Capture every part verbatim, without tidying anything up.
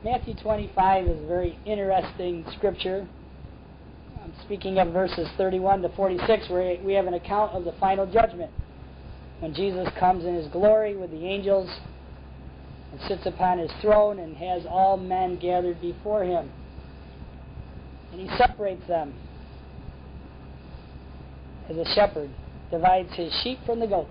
Matthew twenty-five is a very interesting scripture. I'm speaking of verses thirty-one to forty-six, where we have an account of the final judgment, when Jesus comes in his glory with the angels and sits upon his throne and has all men gathered before him. And he separates them as a shepherd divides his sheep from the goats.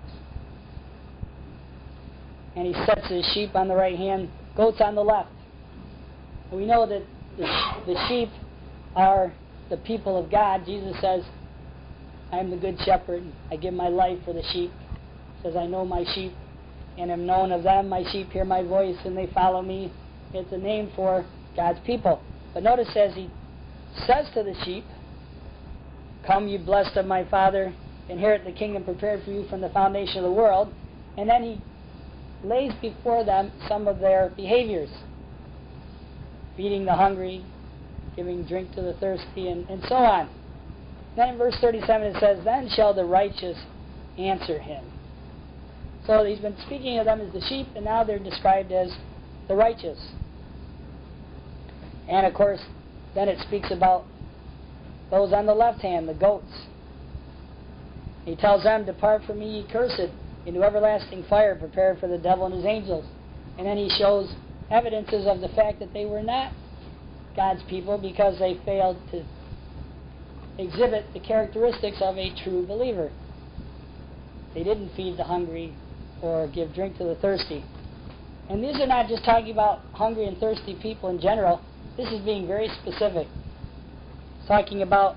And he sets his sheep on the right hand, goats on the left. And we know that the, the sheep are the people of God. Jesus says, I am the good shepherd. I give my life for the sheep. He says, I know my sheep and am known of them. My sheep hear my voice and they follow me. It's a name for God's people. But notice as he says to the sheep, come, you blessed of my Father, inherit the kingdom prepared for you from the foundation of the world. And then he lays before them some of their behaviors. Feeding the hungry, giving drink to the thirsty, and, and so on. Then in verse thirty-seven it says, then shall the righteous answer him. So he's been speaking of them as the sheep, and now they're described as the righteous. And of course, then it speaks about those on the left hand, the goats. He tells them, depart from me, ye cursed, into everlasting fire prepared for the devil and his angels. And then he shows evidences of the fact that they were not God's people because they failed to exhibit the characteristics of a true believer. They didn't feed the hungry or give drink to the thirsty. And these are not just talking about hungry and thirsty people in general. This is being very specific. It's talking about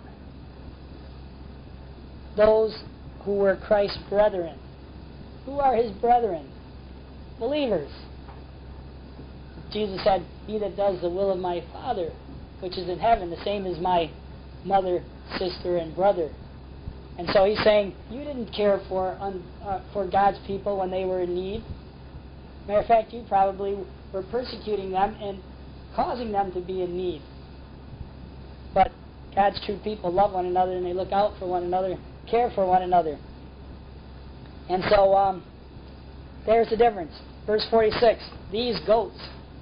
those who were Christ's brethren. Who are his brethren? Believers. Jesus said, he that does the will of my Father, which is in heaven, the same as my mother, sister, and brother. And so he's saying, you didn't care for un, uh, for God's people when they were in need. Matter of fact, you probably were persecuting them and causing them to be in need. But God's true people love one another, and they look out for one another, care for one another. And so um, there's the difference. Verse forty-six, these goats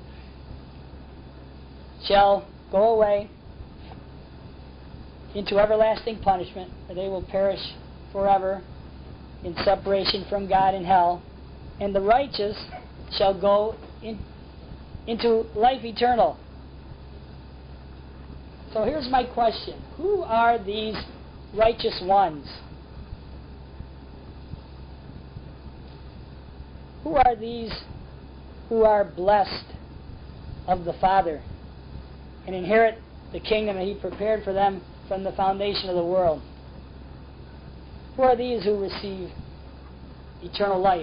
shall go away into everlasting punishment, for they will perish forever in separation from God in hell, and the righteous shall go in, into life eternal. So here's my question. Who are these righteous ones? Who are these who are blessed of the Father and inherit the kingdom that he prepared for them from the foundation of the world? Who are these who receive eternal life?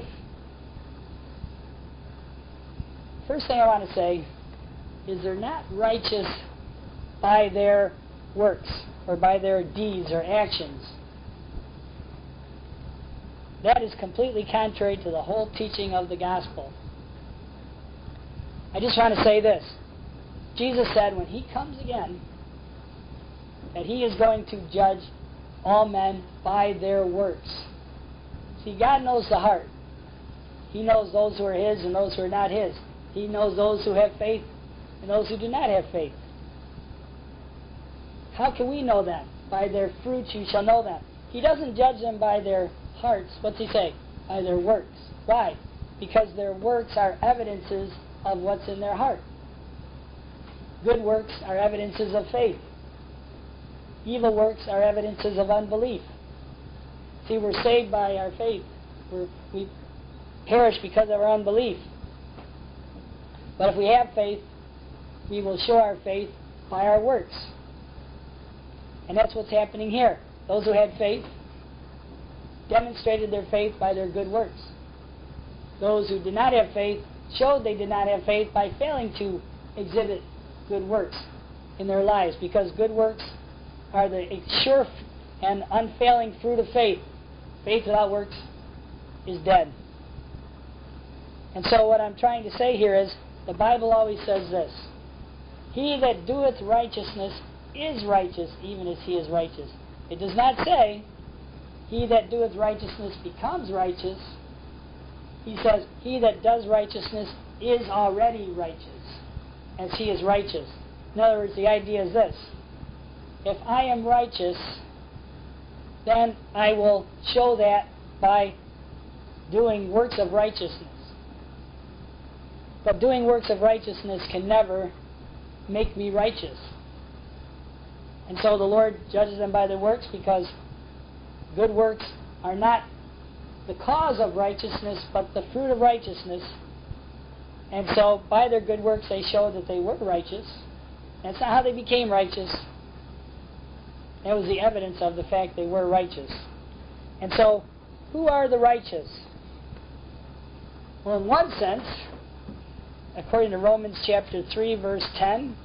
First thing I want to say is they're not righteous by their works or by their deeds or actions. That is completely contrary to the whole teaching of the gospel. I just want to say this. Jesus said when he comes again that he is going to judge all men by their works. See, God knows the heart. He knows those who are his and those who are not his. He knows those who have faith and those who do not have faith. How can we know them? By their fruits you shall know them. He doesn't judge them by their hearts. What's he say? By their works. Why? Because their works are evidences of what's in their heart. Good works are evidences of faith. Evil works are evidences of unbelief. See, we're saved by our faith. We're, we perish because of our unbelief. But if we have faith, we will show our faith by our works. And that's what's happening here. Those who had faith demonstrated their faith by their good works. Those who did not have faith showed they did not have faith by failing to exhibit good works in their lives, because good works are the sure and unfailing fruit of faith. Faith without works is dead. And so what I'm trying to say here is, the Bible always says this: he that doeth righteousness is righteous, even as he is righteous. It does not say, he that doeth righteousness becomes righteous. He says, he that does righteousness is already righteous. as he is righteous. In other words, the idea is this: if I am righteous, then I will show that by doing works of righteousness. But doing works of righteousness can never make me righteous. And so the Lord judges them by their works, because good works are not the cause of righteousness, but the fruit of righteousness. And so by their good works they showed that they were righteous. That's not how they became righteous. That was the evidence of the fact they were righteous. And so, who are the righteous? Well, in one sense, according to Romans chapter three, verse ten,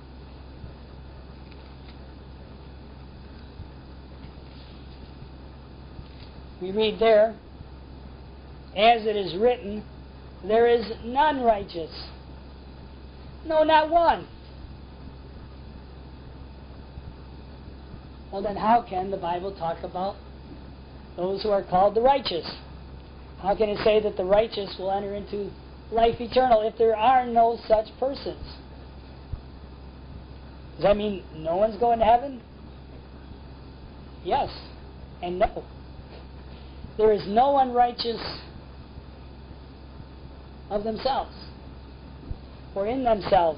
we read there, as it is written, there is none righteous. No, not one. Well, then how can the Bible talk about those who are called the righteous? How can it say that the righteous will enter into life eternal if there are no such persons? Does that mean no one's going to heaven? Yes and no. There is no one righteous of themselves or in themselves.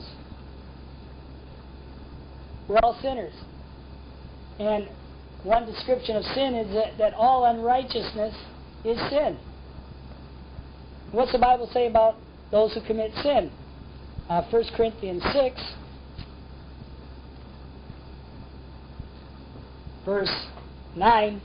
We're all sinners. And one description of sin is that, that all unrighteousness is sin. What's the Bible say about those who commit sin? Uh, First Corinthians six, verse nine,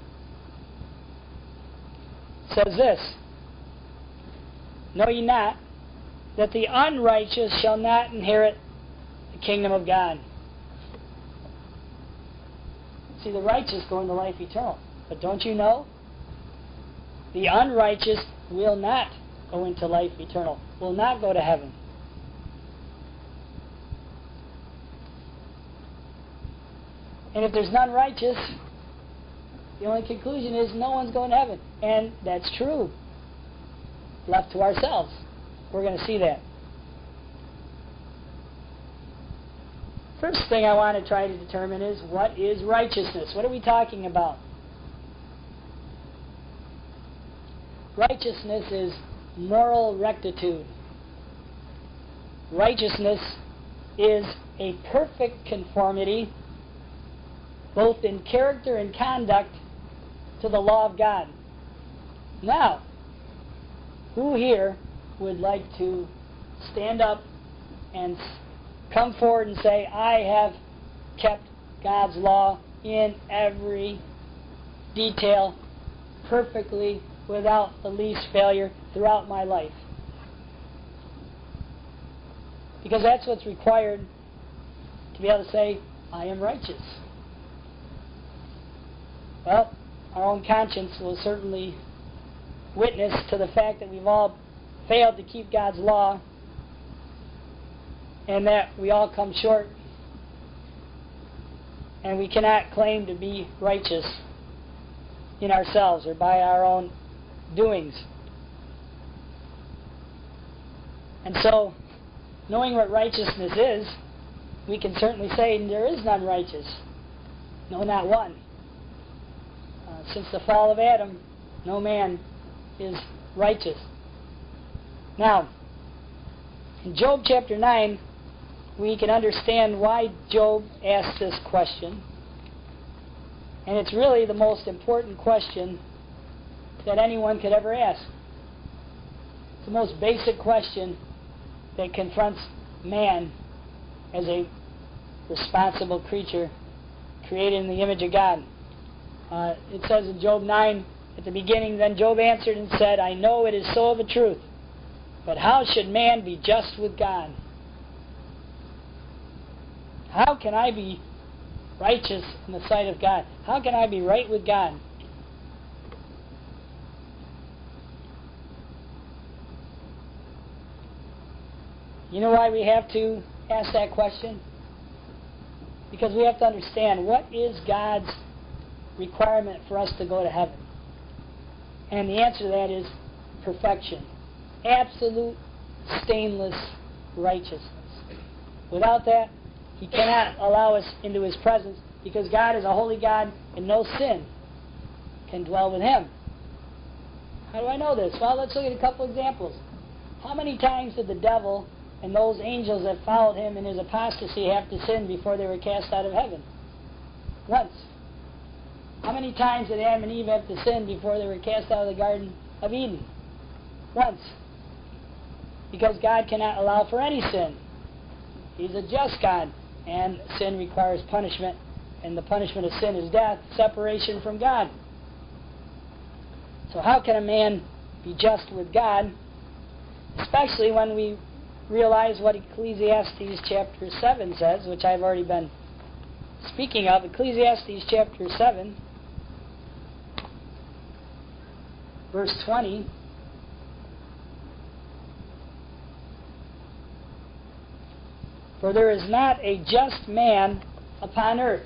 says this: Know ye not that the unrighteous shall not inherit the kingdom of God? See, the righteous go into life eternal. But don't you know? The unrighteous will not go into life eternal, will not go to heaven. And if there's none righteous, the only conclusion is no one's going to heaven. And that's true. Left to ourselves, we're going to see that. First thing I want to try to determine is, what is righteousness? What are we talking about? Righteousness is moral rectitude. Righteousness is a perfect conformity, both in character and conduct, to the law of God. Now, who here would like to stand up and come forward and say, I have kept God's law in every detail perfectly, without the least failure, throughout my life? Because that's what's required to be able to say, I am righteous. Well, our own conscience will certainly witness to the fact that we've all failed to keep God's law, and that we all come short, and we cannot claim to be righteous in ourselves or by our own doings. And so, knowing what righteousness is, we can certainly say there is none righteous. No, not one. Uh, since the fall of Adam, no man is righteous. Now, in Job chapter nine, we can understand why Job asked this question. And it's really the most important question that anyone could ever ask. It's the most basic question that confronts man as a responsible creature created in the image of God. Uh, it says in Job nine, at the beginning, then Job answered and said, I know it is so of a truth, but how should man be just with God? How can I be righteous in the sight of God? How can I be right with God? You know why we have to ask that question? Because we have to understand, what is God's requirement for us to go to heaven? And the answer to that is perfection. Absolute, stainless righteousness. Without that, He cannot allow us into His presence, because God is a holy God and no sin can dwell with Him. How do I know this? Well, let's look at a couple examples. How many times did the devil and those angels that followed him in his apostasy have to sin before they were cast out of heaven? Once. How many times did Adam and Eve have to sin before they were cast out of the Garden of Eden? Once. Because God cannot allow for any sin. He's a just God, and sin requires punishment, and the punishment of sin is death, separation from God. So how can a man be just with God, especially when we realize what Ecclesiastes chapter seven says, which I've already been speaking of. Ecclesiastes chapter seven, verse twenty. For there is not a just man upon earth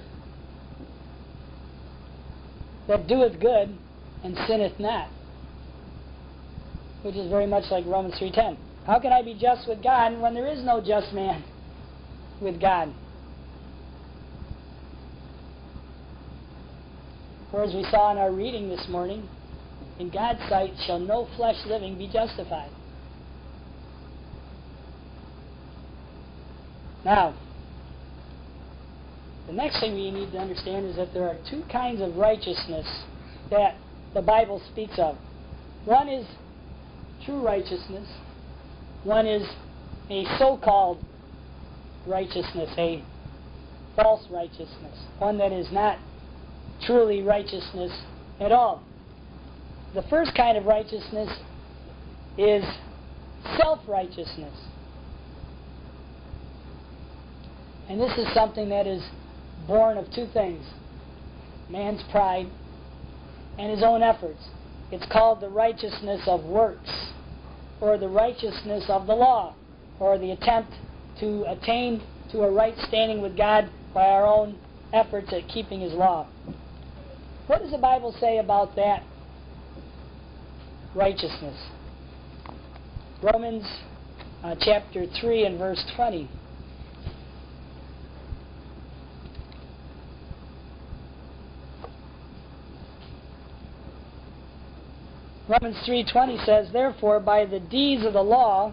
that doeth good and sinneth not, which is very much like Romans three ten. How can I be just with God when there is no just man with God? For as we saw in our reading this morning, in God's sight shall no flesh living be justified. Now, the next thing we need to understand is that there are two kinds of righteousness that the Bible speaks of. One is true righteousness. One is a so-called righteousness, a false righteousness, one that is not truly righteousness at all. The first kind of righteousness is self-righteousness. And this is something that is born of two things: man's pride and his own efforts. It's called the righteousness of works, or the righteousness of the law, or the attempt to attain to a right standing with God by our own efforts at keeping His law. What does the Bible say about that righteousness? Romans uh, chapter three and verse twenty. Romans three twenty says, "Therefore, by the deeds of the law,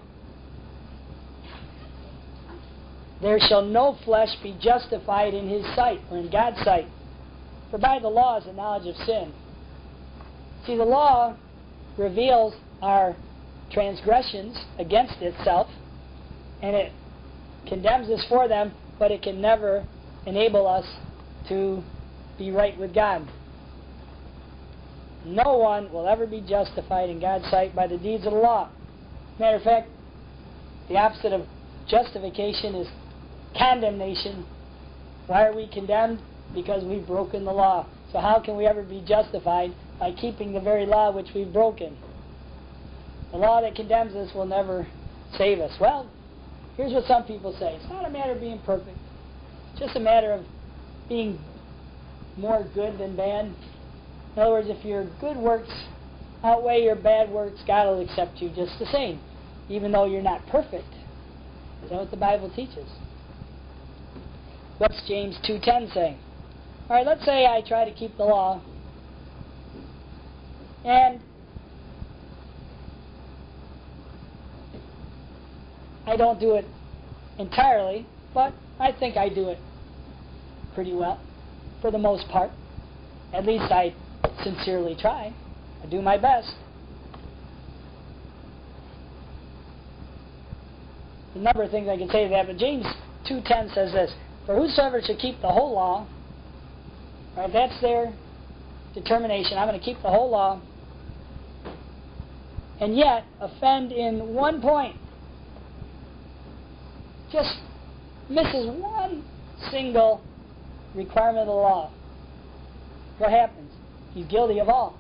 there shall no flesh be justified in His sight," or in God's sight. For by the law is the knowledge of sin. See, the law reveals our transgressions against itself, and it condemns us for them, but it can never enable us to be right with God. No one will ever be justified in God's sight by the deeds of the law. Matter of fact, the opposite of justification is condemnation. Why are we condemned? Because we've broken the law. So how can we ever be justified? By keeping the very law which we've broken. The law that condemns us will never save us. Well, here's what some people say. It's not a matter of being perfect. It's just a matter of being more good than bad. In other words, if your good works outweigh your bad works, God will accept you just the same, even though you're not perfect. Is that what the Bible teaches? What's James two ten saying? All right, let's say I try to keep the law, and I don't do it entirely, but I think I do it pretty well, for the most part. At least I sincerely try. I do my best. A number of things I can say to that, but James two ten says this: "For whosoever should keep the whole law," right, that's their determination, I'm going to keep the whole law, "and yet offend in one point," just misses one single requirement of the law, what happens? He's guilty of all.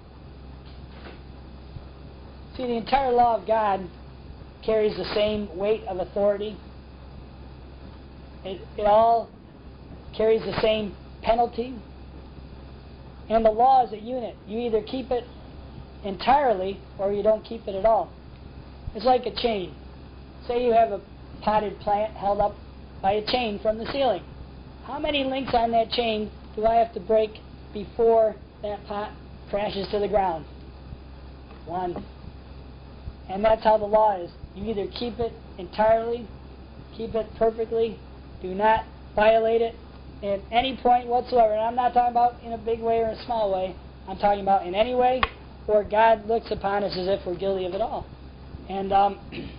See, the entire law of God carries the same weight of authority. It, it all carries the same penalty. And the law is a unit. You either keep it entirely or you don't keep it at all. It's like a chain. Say you have a potted plant held up by a chain from the ceiling. How many links on that chain do I have to break before that pot crashes to the ground? One. And that's how the law is. You either keep it entirely, keep it perfectly, do not violate it at any point whatsoever. And I'm not talking about in a big way or a small way. I'm talking about in any way where God looks upon us as if we're guilty of it all. And, um,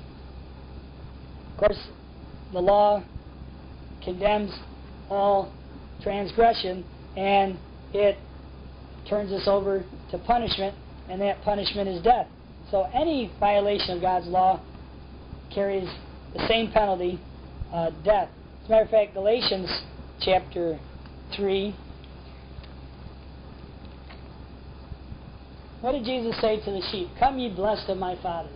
of course, the law condemns all transgression, and it turns us over to punishment, and that punishment is death. So any violation of God's law carries the same penalty, uh, death. As a matter of fact, Galatians chapter three. What did Jesus say to the sheep? Come ye blessed of my Father.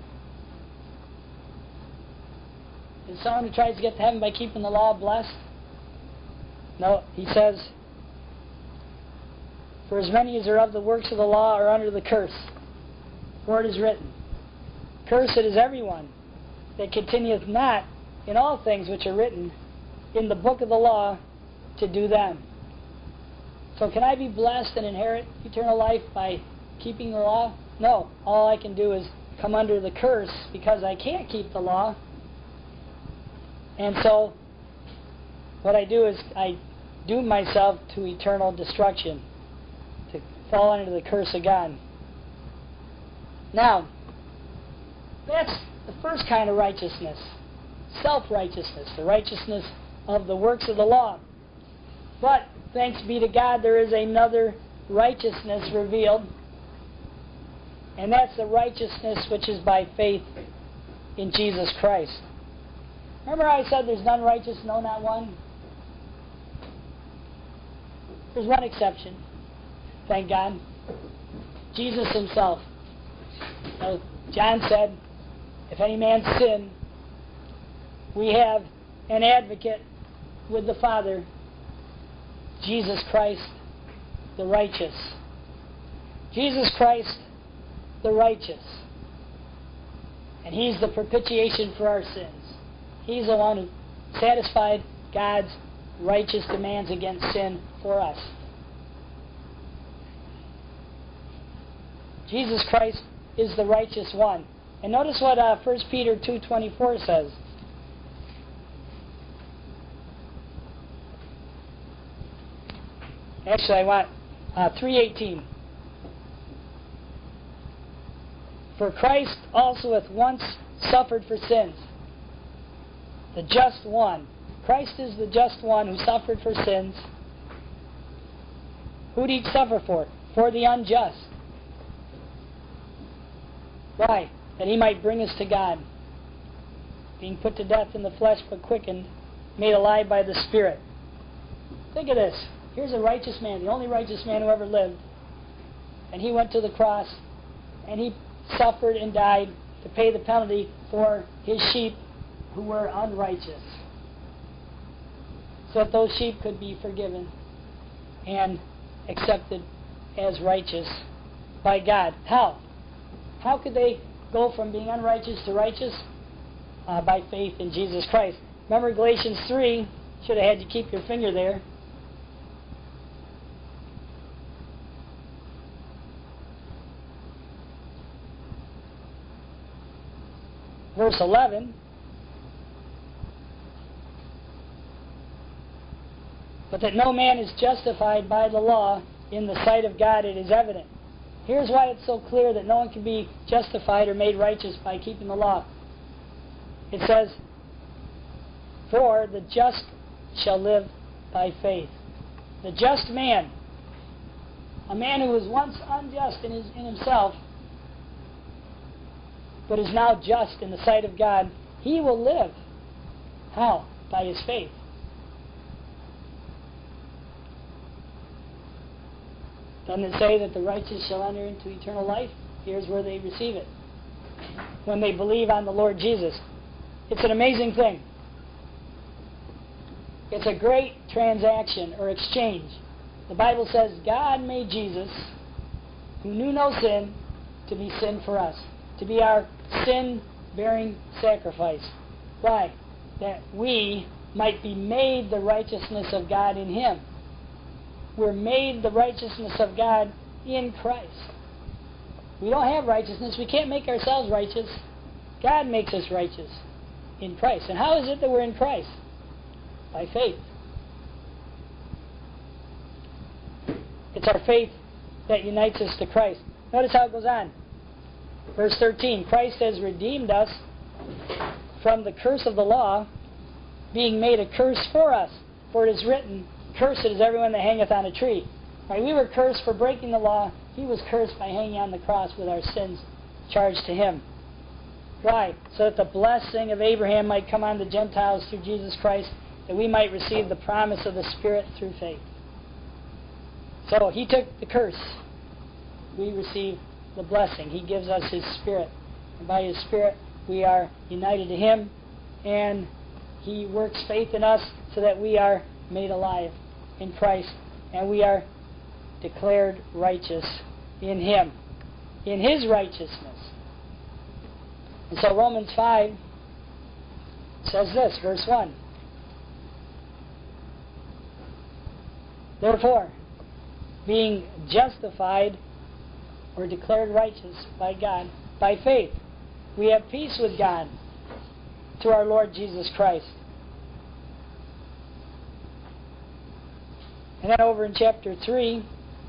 Is someone who tries to get to heaven by keeping the law blessed? No, he says, for as many as are of the works of the law are under the curse. For it is written, cursed is everyone that continueth not in all things which are written in the book of the law to do them. So can I be blessed and inherit eternal life by keeping the law? No. All I can do is come under the curse because I can't keep the law. And so what I do is I doom myself to eternal destruction, to fall under the curse of God. Now, that's the first kind of righteousness, self-righteousness, the righteousness of the works of the law. But, thanks be to God, there is another righteousness revealed, and that's the righteousness which is by faith in Jesus Christ. Remember how I said there's none righteous, no, not one? There's one exception, thank God. Jesus himself. Now, John said, if any man sin, we have an advocate with the Father, Jesus Christ the righteous. Jesus Christ the righteous. And he's the propitiation for our sins. He's the one who satisfied God's righteous demands against sin for us. Jesus Christ is the righteous one. And notice what uh, First Peter two twenty-four says. Actually, I want uh, three eighteen. For Christ also hath once suffered for sins, the just one. Christ is the just one who suffered for sins. Who did he suffer for? For the unjust. Why? That he might bring us to God. Being put to death in the flesh but quickened, made alive by the Spirit. Think of this. Here's a righteous man, the only righteous man who ever lived. And he went to the cross, and he suffered and died to pay the penalty for his sheep who were unrighteous, so that those sheep could be forgiven and accepted as righteous by God. How? How could they go from being unrighteous to righteous? Uh, by faith in Jesus Christ. Remember Galatians three, should have had you keep your finger there. Verse eleven. But that no man is justified by the law in the sight of God, it is evident. Here's why it's so clear that no one can be justified or made righteous by keeping the law. It says, for the just shall live by faith. The just man, a man who was once unjust in, his, in himself, but is now just in the sight of God, he will live. How? By his faith. Doesn't it say that the righteous shall enter into eternal life? Here's where they receive it. When they believe on the Lord Jesus. It's an amazing thing. It's a great transaction or exchange. The Bible says God made Jesus, who knew no sin, to be sin for us. To be our sin-bearing sacrifice. Why? That we might be made the righteousness of God in Him. We're made the righteousness of God in Christ. We don't have righteousness. We can't make ourselves righteous. God makes us righteous in Christ. And how is it that we're in Christ? By faith. It's our faith that unites us to Christ. Notice how it goes on. Verse thirteen, Christ has redeemed us from the curse of the law, being made a curse for us. For it is written, cursed is everyone that hangeth on a tree. Right, we were cursed for breaking the law. He was cursed by hanging on the cross with our sins charged to Him. Why? So that the blessing of Abraham might come on the Gentiles through Jesus Christ, that we might receive the promise of the Spirit through faith. So He took the curse. We receive the blessing. He gives us His Spirit. And by His Spirit we are united to Him, and He works faith in us so that we are made alive in Christ, and we are declared righteous in Him, in His righteousness. And so Romans five says this, verse one. Therefore, being justified or declared righteous by God by faith, we have peace with God through our Lord Jesus Christ. And then over in chapter three,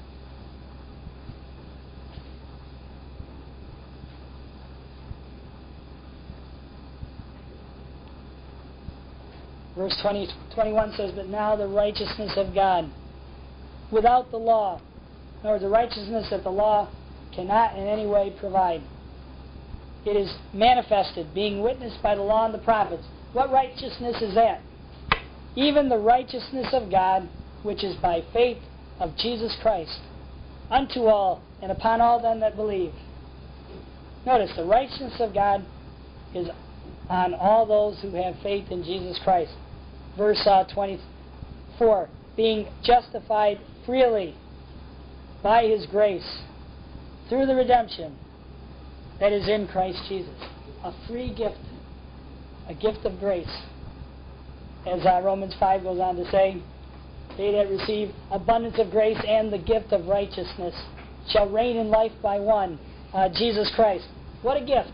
verse twenty, twenty-one says, but now the righteousness of God without the law, in other words, the righteousness that the law cannot in any way provide. It is manifested, being witnessed by the law and the prophets. What righteousness is that? Even the righteousness of God, which is by faith of Jesus Christ, unto all and upon all them that believe. Notice, the righteousness of God is on all those who have faith in Jesus Christ. Verse uh, twenty-four, being justified freely by His grace through the redemption that is in Christ Jesus. A free gift, a gift of grace. As uh, Romans five goes on to say, they that receive abundance of grace and the gift of righteousness shall reign in life by one, uh, Jesus Christ. What a gift.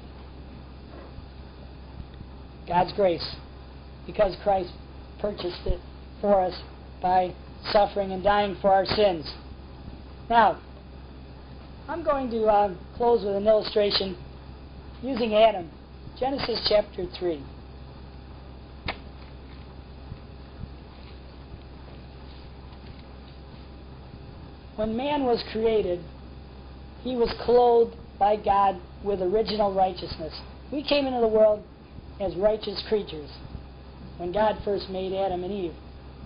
God's grace, because Christ purchased it for us by suffering and dying for our sins. Now, I'm going to uh, close with an illustration using Adam. Genesis chapter three. When man was created, he was clothed by God with original righteousness. We came into the world as righteous creatures when God first made Adam and Eve.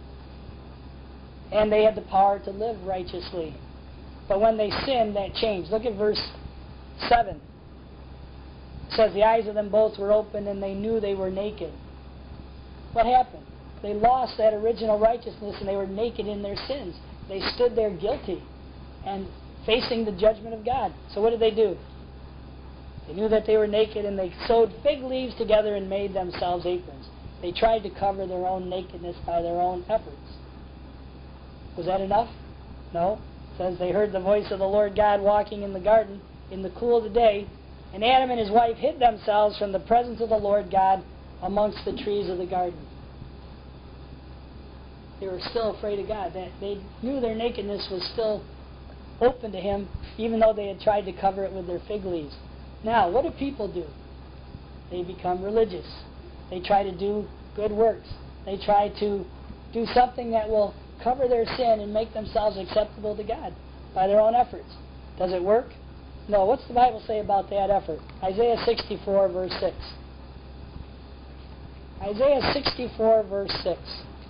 And they had the power to live righteously. But when they sinned, that changed. Look at verse seven. It says, the eyes of them both were opened and they knew they were naked. What happened? They lost that original righteousness and they were naked in their sins. They stood there guilty and facing the judgment of God. So what did they do? They knew that they were naked and they sewed fig leaves together and made themselves aprons. They tried to cover their own nakedness by their own efforts. Was that enough? No. It says they heard the voice of the Lord God walking in the garden in the cool of the day, and Adam and his wife hid themselves from the presence of the Lord God amongst the trees of the garden. They were still afraid of God. They knew their nakedness was still open to Him, even though they had tried to cover it with their fig leaves. Now, what do people do? They become religious. They try to do good works. They try to do something that will cover their sin and make themselves acceptable to God by their own efforts. Does it work? No. What's the Bible say about that effort? Isaiah sixty-four, verse six. Isaiah sixty-four, verse six.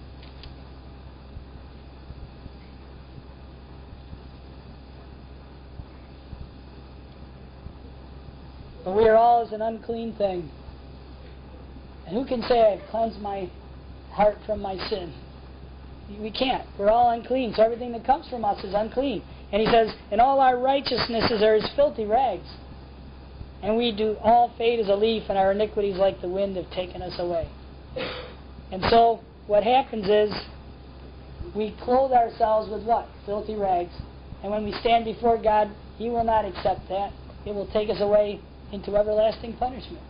But we are all as an unclean thing. And who can say, I've cleansed my heart from my sin? We can't. We're all unclean. So everything that comes from us is unclean. And he says, and all our righteousnesses are as filthy rags. And we do all fade as a leaf, and our iniquities like the wind have taken us away. And so what happens is we clothe ourselves with what? Filthy rags. And when we stand before God, He will not accept that. It will take us away into everlasting punishment.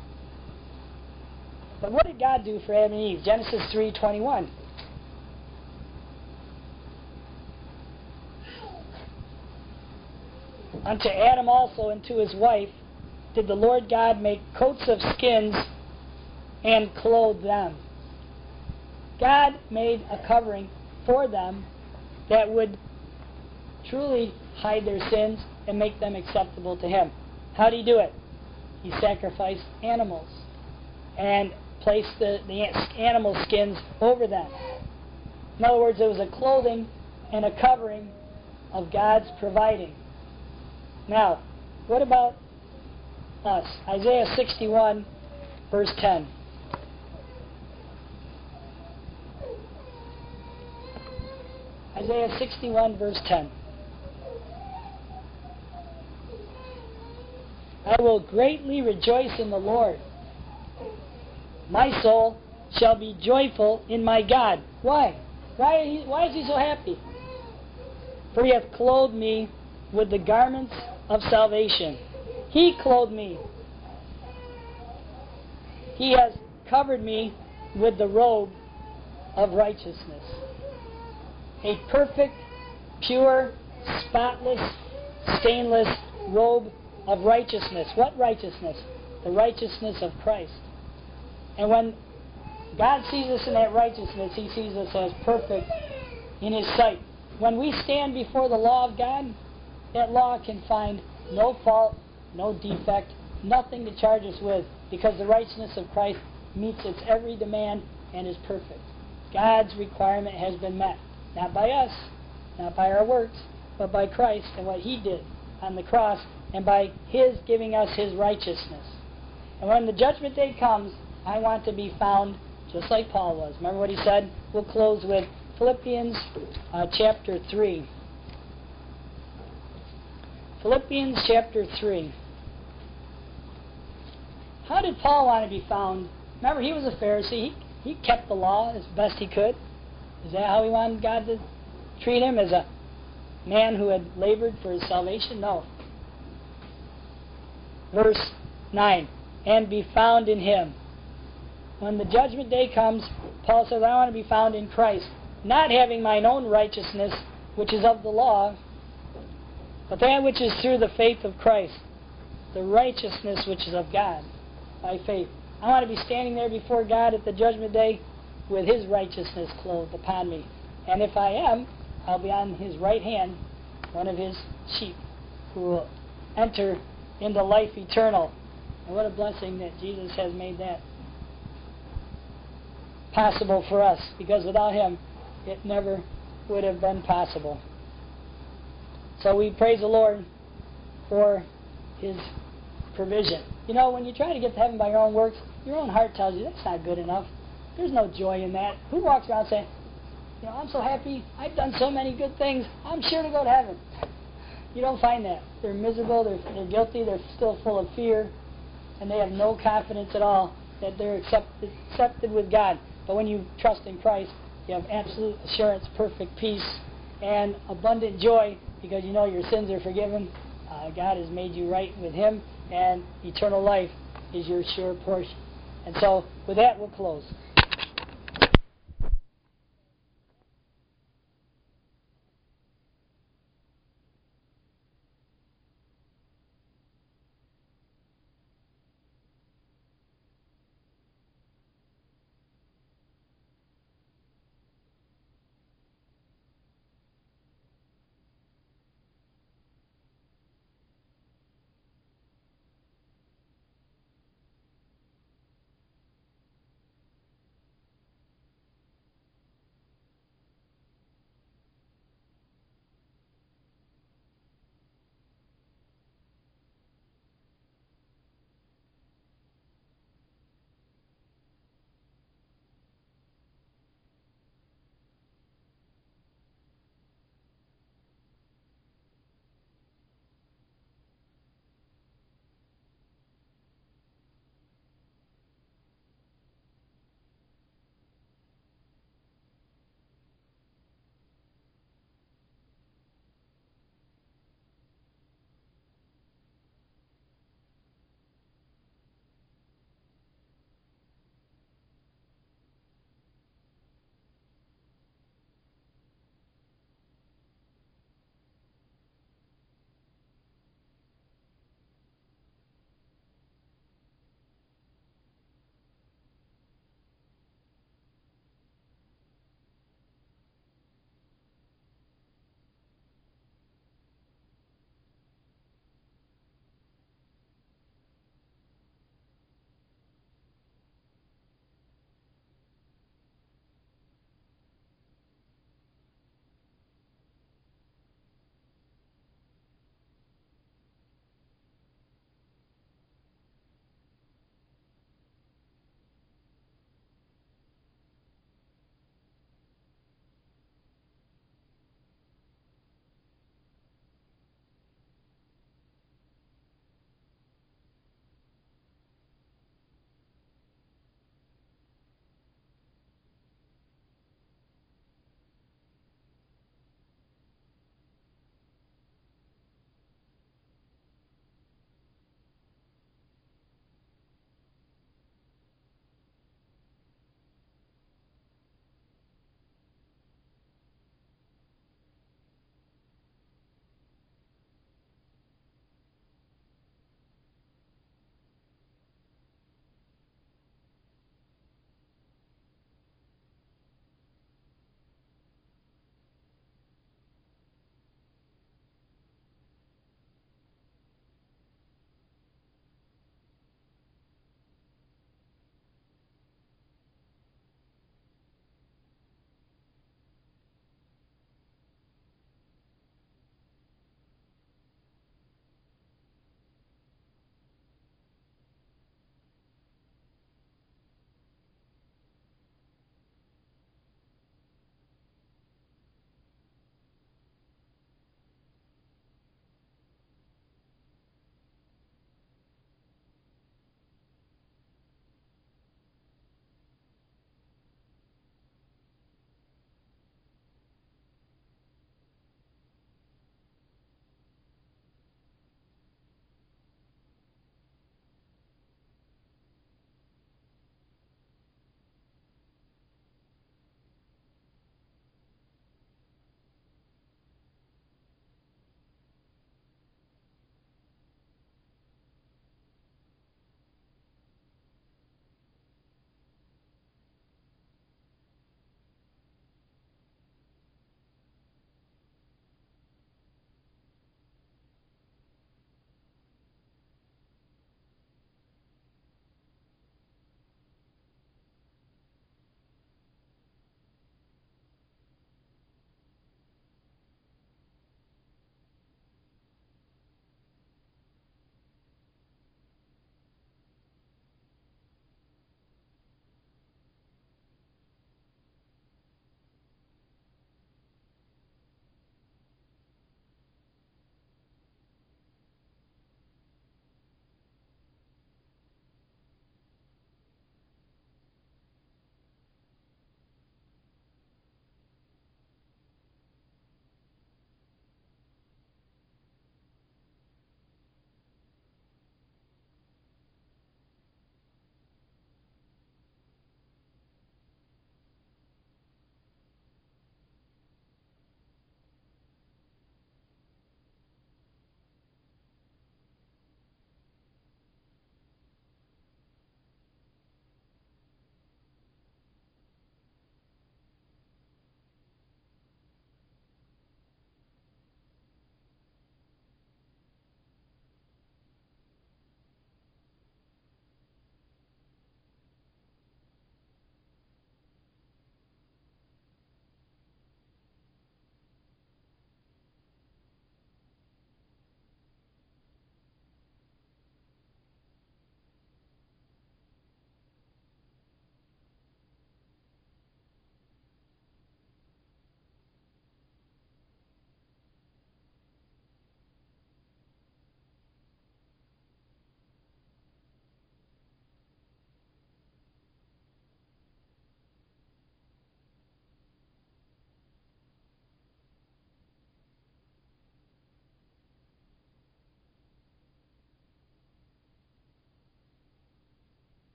But what did God do for Adam and Eve? Genesis three twenty-one. Unto Adam also and to his wife did the Lord God make coats of skins and clothe them. God made a covering for them that would truly hide their sins and make them acceptable to Him. How did He do it? He sacrificed animals and placed the, the animal skins over them. In other words, it was a clothing and a covering of God's providing. Now, what about us? Isaiah sixty-one, verse ten. Isaiah sixty-one, verse ten. I will greatly rejoice in the Lord. My soul shall be joyful in my God. Why? Why, he, why is he so happy? For He hath clothed me with the garments of salvation. He clothed me. He has covered me with the robe of righteousness. A perfect, pure, spotless, stainless robe of righteousness. What righteousness? The righteousness of Christ. And when God sees us in that righteousness, He sees us as perfect in His sight. When we stand before the law of God, that law can find no fault, no defect, nothing to charge us with, because the righteousness of Christ meets its every demand and is perfect. God's requirement has been met. Not by us, not by our works, but by Christ and what He did on the cross, and by His giving us His righteousness. And when the judgment day comes, I want to be found just like Paul was. Remember what he said? We'll close with Philippians uh, chapter three. Philippians chapter three. How did Paul want to be found? Remember, he was a Pharisee. He, he kept the law as best he could. Is that how he wanted God to treat him? As a man who had labored for his salvation? No. Verse nine. And be found in Him. When the judgment day comes, Paul says, I want to be found in Christ, not having mine own righteousness, which is of the law, but that which is through the faith of Christ, the righteousness which is of God, by faith. I want to be standing there before God at the judgment day with His righteousness clothed upon me. And if I am, I'll be on His right hand, one of His sheep, who will enter into life eternal. And what a blessing that Jesus has made that possible for us, because without Him, it never would have been possible. So we praise the Lord for His provision. You know, when you try to get to heaven by your own works, your own heart tells you that's not good enough. There's no joy in that. Who walks around saying, you know, I'm so happy, I've done so many good things, I'm sure to go to heaven? You don't find that. They're miserable, they're, they're guilty, they're still full of fear, and they have no confidence at all that they're accepted, accepted with God. But when you trust in Christ, you have absolute assurance, perfect peace, and abundant joy, because you know your sins are forgiven. Uh, God has made you right with Him, and eternal life is your sure portion. And so, with that, we'll close.